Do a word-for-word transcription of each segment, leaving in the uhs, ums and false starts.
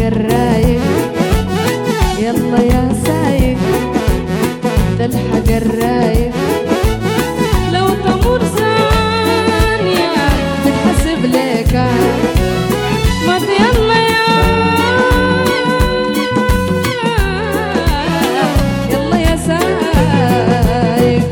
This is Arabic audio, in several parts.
الحجر رايق، يلا يا سايق ده الحجر رايق، لو تمر ثانية بتحسب لك ما يلا يا يلا يا سايق.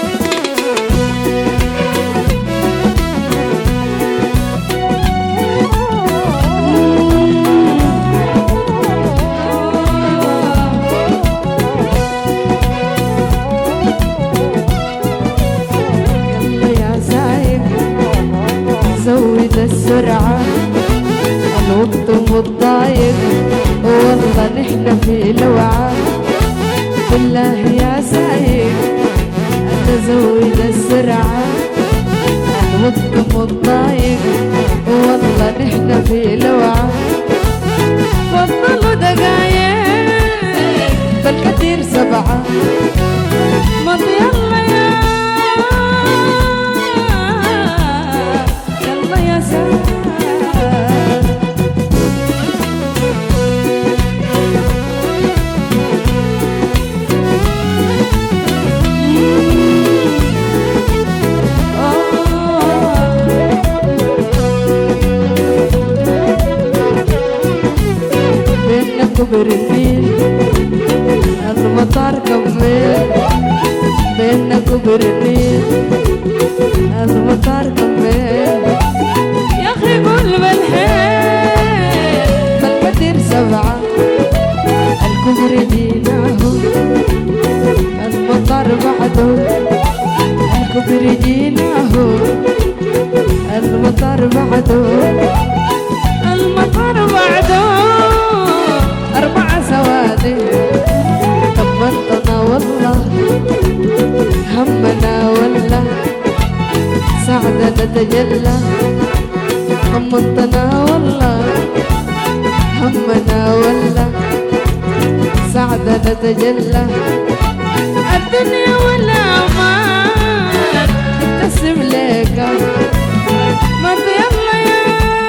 زود السرعة الوقت متضايق، والله نحن في لوعة، بالله يا سايق أنا زود السرعة الوقت متضايق، والله نحن في لوعة، فضلوا دقايق بالكتير سبعة، مضي يلا يا كبر النيل المطار كمل، بينا كبر النيل المطار كمل، يا اخي قول بالحيل بالكتير سبعة، الكبر جيناه المطار بعده، الكبر جيناه المطار بعده، المطار بعده أربع سوادي، طمنتنا والله همنا ولا سعدنا تجلى، طمنتنا والله همنا ولا سعدنا تجلى، الدنيا والأمان تبتسم لك ما يلا يا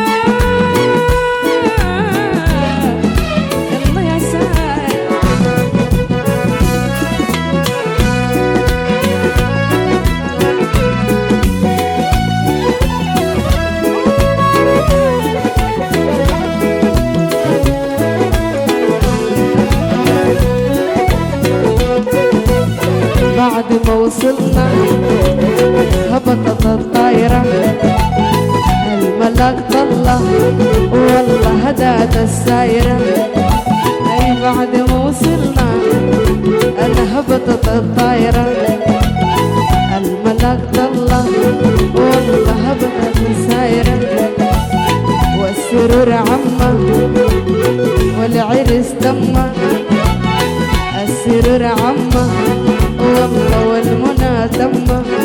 بعد ما وصلنا هبطت الطايرة، الملاك طلع والله هدات السايرة، أي بعد ما وصلنا أنا هبطت الطايرة، الملاك طلع والله هبطت السايرة، والسرور عمه والعرس تمه، السرور عمه والله والمنى تمه،